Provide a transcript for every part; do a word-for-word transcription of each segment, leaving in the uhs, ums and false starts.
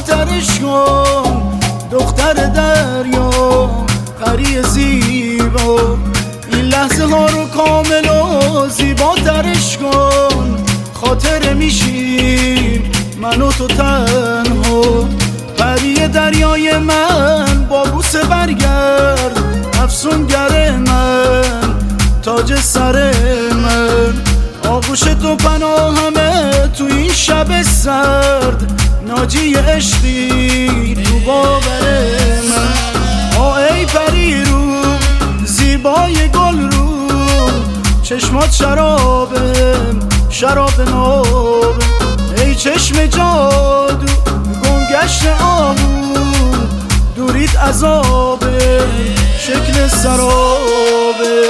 زیباترش کن دختر دریا پری زیبا، این لحظه ها رو کامل و زیباترش کن. خاطر میشیم من و تو تنها، پری دریای من با بوسه برگرد، افسونگر من تاج سر من، آغوش تو پناهمه تو این شب سرد، ناجی عشقی تو باور من. آ ای پری رو زیبای گل رو، چشمات شرابم شراب ناب، ای چشم جادو گمگشت آهو، دوریت عذابه شکل سرابه.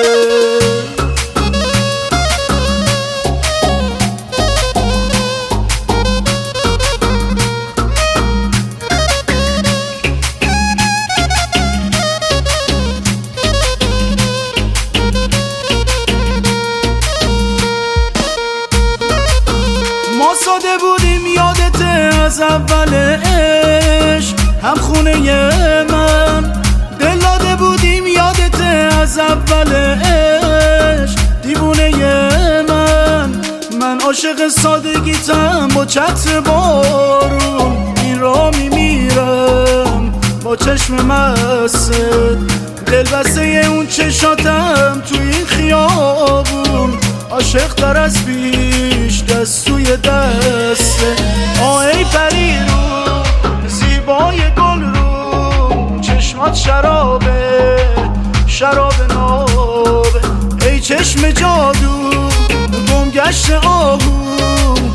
ما ساده بودیم یادته از اول عشق، هم خونه من دل داده بودیم یادته از اول عشق، دیوونه من من عاشق سادگیتم با چتر بارون، این را میمیرم با چشم مست، دل بسته اون چشاتم تو این خیابون، عاشق تر از پیش دست توی دسته. آ ای پری رو زیبای گل رو، چشمات شرابه شراب نابه، ای چشم جادو گمگشت آهو،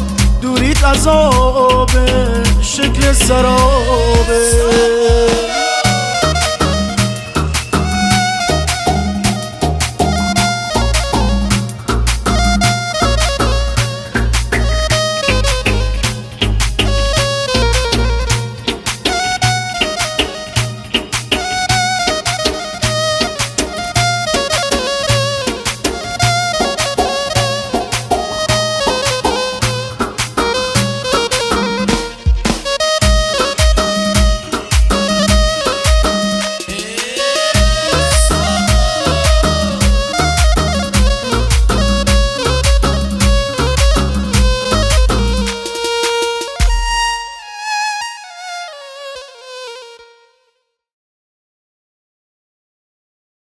دوریت عذابه شکل سرابه.